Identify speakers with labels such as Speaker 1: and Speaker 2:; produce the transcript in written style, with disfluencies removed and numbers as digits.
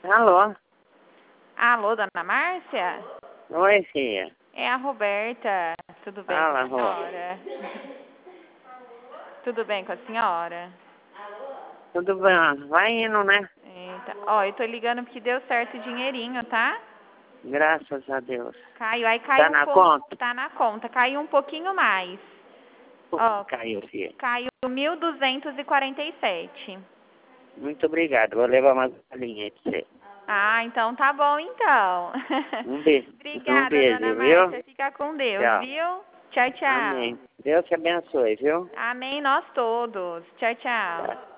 Speaker 1: Alô?
Speaker 2: Alô, dona Márcia?
Speaker 1: Oi, filha.
Speaker 2: É a Roberta. Tudo bem
Speaker 1: Fala,
Speaker 2: com a
Speaker 1: Rô.
Speaker 2: senhora? Tudo bem com a senhora?
Speaker 1: Tudo bem? Vai indo, né?
Speaker 2: Eita. Ó, eu tô ligando porque deu certo o dinheirinho, tá?
Speaker 1: Graças a Deus.
Speaker 2: Caiu, aí
Speaker 1: Tá
Speaker 2: caiu um
Speaker 1: na
Speaker 2: pouco.
Speaker 1: conta?
Speaker 2: Tá na conta, caiu um pouquinho mais.
Speaker 1: Quanto
Speaker 2: Ó,
Speaker 1: caiu, filha?
Speaker 2: caiu 1.247.
Speaker 1: Muito obrigado. Vou levar uma galinha aí pra você.
Speaker 2: Ah, então tá bom, então.
Speaker 1: Um beijo. Um
Speaker 2: Obrigada, dona
Speaker 1: beijo, viu?
Speaker 2: Márcia. Fica com Deus,
Speaker 1: Tchau.
Speaker 2: viu? Tchau, tchau.
Speaker 1: Amém. Deus te abençoe, viu?
Speaker 2: Amém, nós todos. Tchau, tchau.
Speaker 1: Tchau.